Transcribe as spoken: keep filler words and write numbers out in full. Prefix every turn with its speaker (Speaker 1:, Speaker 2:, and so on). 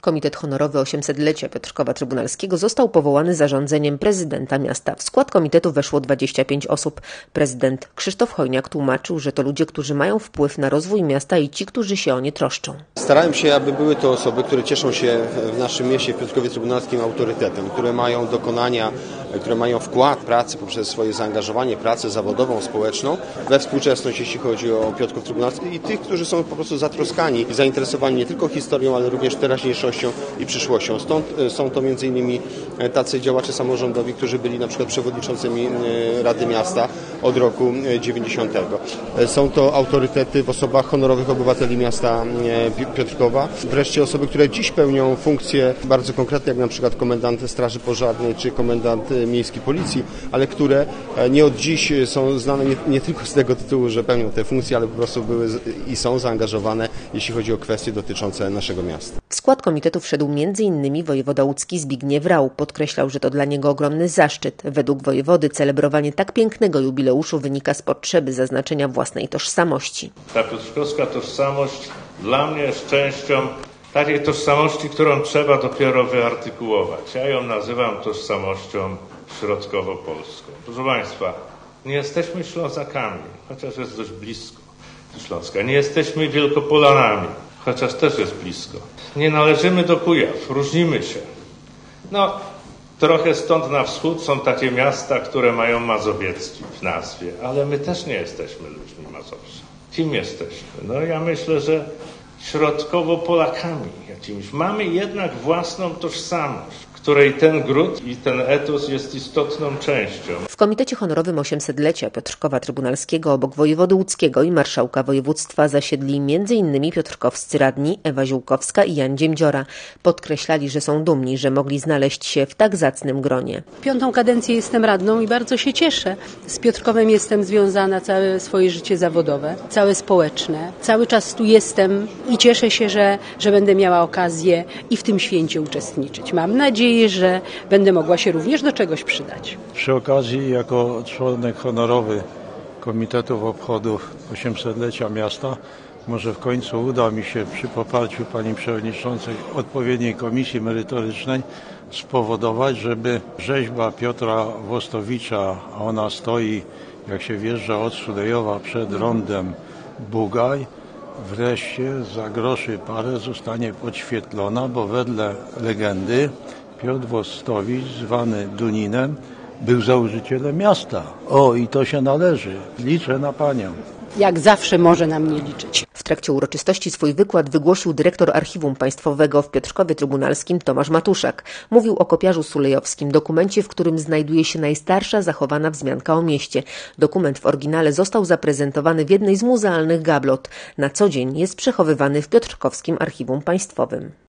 Speaker 1: Komitet Honorowy osiemsetlecia Piotrkowa Trybunalskiego został powołany zarządzeniem prezydenta miasta. W skład komitetu weszło dwadzieścia pięć osób. Prezydent Krzysztof Hojniak tłumaczył, że to ludzie, którzy mają wpływ na rozwój miasta i ci, którzy się o nie troszczą.
Speaker 2: Starałem się, aby były to osoby, które cieszą się w naszym mieście, w Piotrkowie Trybunalskim autorytetem, które mają dokonania, które mają wkład pracy poprzez swoje zaangażowanie, pracę zawodową, społeczną we współczesność, jeśli chodzi o Piotrków Trybunalski, i tych, którzy są po prostu zatroskani i zainteresowani nie tylko historią, ale również teraźniejszością i przyszłością. Stąd są to między innymi tacy działacze samorządowi, którzy byli na przykład przewodniczącymi Rady Miasta od roku dziewięćdziesiątego. Są to autorytety w osobach honorowych obywateli miasta Piotrkowa. Wreszcie osoby, które dziś pełnią funkcje bardzo konkretne, jak na przykład komendant Straży Pożarnej czy komendant miejskiej policji, ale które nie od dziś są znane nie, nie tylko z tego tytułu, że pełnią te funkcje, ale po prostu były i są zaangażowane, jeśli chodzi o kwestie dotyczące naszego miasta.
Speaker 1: W skład komitetu wszedł między innymi wojewoda łódzki Zbigniew Rau. Podkreślał, że to dla niego ogromny zaszczyt. Według wojewody celebrowanie tak pięknego jubileuszu wynika z potrzeby zaznaczenia własnej tożsamości.
Speaker 3: Ta piotrkowska tożsamość dla mnie jest częścią takiej tożsamości, którą trzeba dopiero wyartykułować. Ja ją nazywam tożsamością środkowo-polską. Proszę Państwa, nie jesteśmy Ślązakami, chociaż jest dość blisko do Śląska. Nie jesteśmy Wielkopolanami, chociaż też jest blisko. Nie należymy do Kujaw, różnimy się. No, trochę stąd na wschód są takie miasta, które mają Mazowiecki w nazwie, ale my też nie jesteśmy ludźmi Mazowsza. Kim jesteśmy? No ja myślę, że środkowo-Polakami jakimiś. Mamy jednak własną tożsamość, której ten gród i ten etos jest istotną częścią.
Speaker 1: W Komitecie Honorowym osiemsetlecia Piotrkowa Trybunalskiego obok wojewody łódzkiego i marszałka województwa zasiedli między innymi piotrkowscy radni Ewa Ziółkowska i Jan Dziemdziora. Podkreślali, że są dumni, że mogli znaleźć się w tak zacnym gronie.
Speaker 4: Piątą kadencję jestem radną i bardzo się cieszę. Z Piotrkowem jestem związana całe swoje życie zawodowe, całe społeczne. Cały czas tu jestem i cieszę się, że, że będę miała okazję i w tym święcie uczestniczyć. Mam nadzieję, że będę mogła się również do czegoś przydać.
Speaker 5: Przy okazji, jako członek honorowy Komitetu Obchodów osiemsetlecia miasta, może w końcu uda mi się przy poparciu pani przewodniczącej odpowiedniej komisji merytorycznej spowodować, żeby rzeźba Piotra Wostowicza, a ona stoi, jak się wjeżdża od Sulejowa przed rondem Bugaj, wreszcie za groszy parę zostanie podświetlona, bo wedle legendy Piotr Wostowicz, zwany Duninem, był założycielem miasta. O, i to się należy. Liczę na panią.
Speaker 4: Jak zawsze może na mnie liczyć.
Speaker 1: W trakcie uroczystości swój wykład wygłosił dyrektor Archiwum Państwowego w Piotrkowie Trybunalskim Tomasz Matuszak. Mówił o kopiarzu sulejowskim, dokumencie, w którym znajduje się najstarsza zachowana wzmianka o mieście. Dokument w oryginale został zaprezentowany w jednej z muzealnych gablot. Na co dzień jest przechowywany w Piotrkowskim Archiwum Państwowym.